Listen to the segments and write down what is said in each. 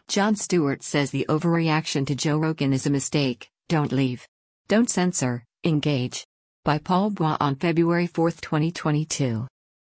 Jon Stewart says the overreaction to Joe Rogan is a mistake. Don't leave. Don't censor, engage. By Paul Bois on February 4, 2022.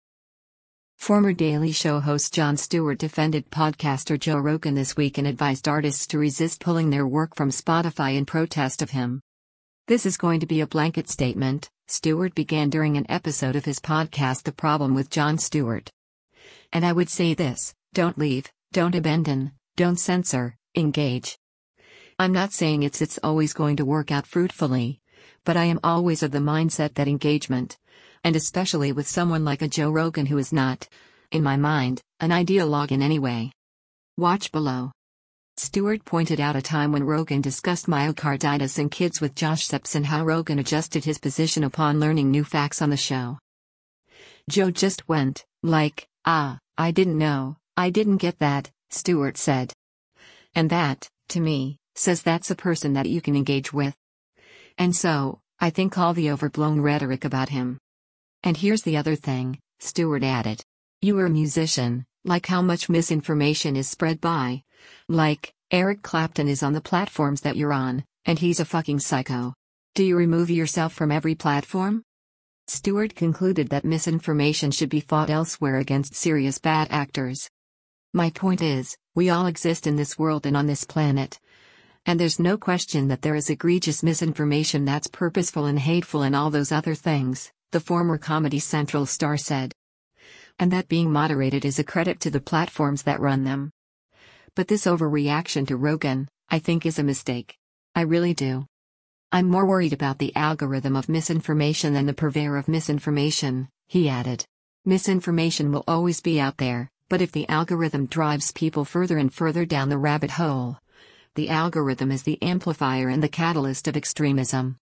Former Daily Show host Jon Stewart defended podcaster Joe Rogan this week and advised artists to resist pulling their work from Spotify in protest of him. "This is going to be a blanket statement," Stewart began during an episode of his podcast The Problem with Jon Stewart. "And I would say this: don't leave, don't abandon, don't censor, engage. I'm not saying it's always going to work out fruitfully, but I am always of the mindset that engagement, and especially with someone like a Joe Rogan who is not, in my mind, an ideologue in any way. Watch below." Stewart pointed out a time when Rogan discussed myocarditis in kids with Josh Szeps and how Rogan adjusted his position upon learning new facts on the show. "Joe just went, like, I didn't know, I didn't get that," Stewart said. "And that, to me, says that's a person that you can engage with. And so, I think all the overblown rhetoric about him. And here's the other thing," Stewart added. "You are a musician, like how much misinformation is spread by. Like, Eric Clapton is on the platforms that you're on, and he's a fucking psycho. Do you remove yourself from every platform?" Stewart concluded that misinformation should be fought elsewhere against serious bad actors. "My point is, we all exist in this world and on this planet. And there's no question that there is egregious misinformation that's purposeful and hateful and all those other things," the former Comedy Central star said. "And that being moderated is a credit to the platforms that run them. But this overreaction to Rogan, I think, is a mistake. I really do. I'm more worried about the algorithm of misinformation than the purveyor of misinformation," he added. "Misinformation will always be out there, but if the algorithm drives people further and further down the rabbit hole, the algorithm is the amplifier and the catalyst of extremism."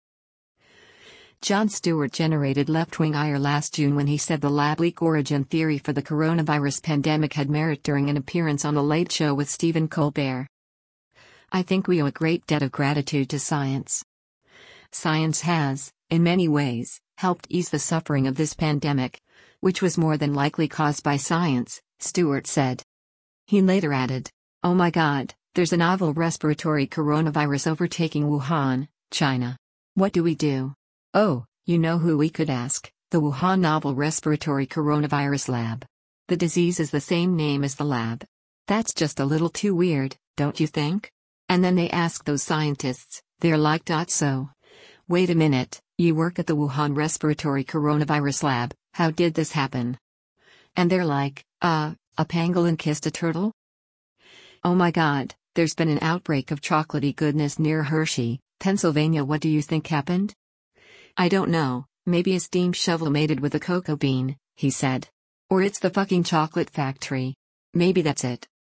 Jon Stewart generated left-wing ire last June when he said the lab leak origin theory for the coronavirus pandemic had merit during an appearance on The Late Show with Stephen Colbert. "I think we owe a great debt of gratitude to science. Science has, in many ways, helped ease the suffering of this pandemic, which was more than likely caused by science," Stewart said. He later added, "Oh my God, there's a novel respiratory coronavirus overtaking Wuhan, China. What do we do? Oh, you know who we could ask, the Wuhan Novel Respiratory Coronavirus Lab. The disease is the same name as the lab. That's just a little too weird, don't you think?" And then they ask those scientists, they're like, "So, wait a minute, you work at the Wuhan Respiratory Coronavirus Lab, how did this happen?" And they're like, a pangolin kissed a turtle? "Oh my God, there's been an outbreak of chocolatey goodness near Hershey, Pennsylvania. What do you think happened?" "I don't know, maybe a steam shovel mated with a cocoa bean," he said. "Or it's the fucking chocolate factory. Maybe that's it."